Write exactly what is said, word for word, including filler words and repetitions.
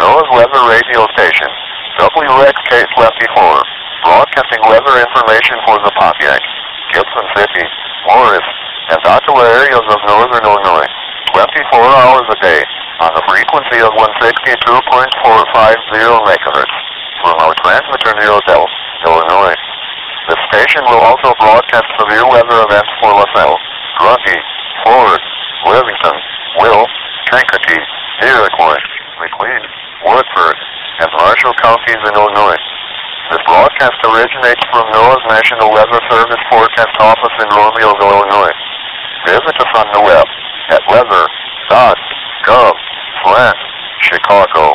NOAA's weather radio station, W X K twenty-four, broadcasting weather information for the Pontiac, Gibson City, Morris, and Ottawa areas of northern Illinois, twenty-four hours a day, on a frequency of one sixty-two point four five zero megahertz, from our transmitter near Odell, Illinois. The station will also broadcast severe weather events for LaSalle, Grundy, Ford, Livingston, Will, Kankakee, Iroquois, McLean, Woodford, and Marshall counties in Illinois. This broadcast originates from NOAA's National Weather Service Forecast Office in Romeoville, Illinois. Visit us on the web at weather dot gov slash Chicago.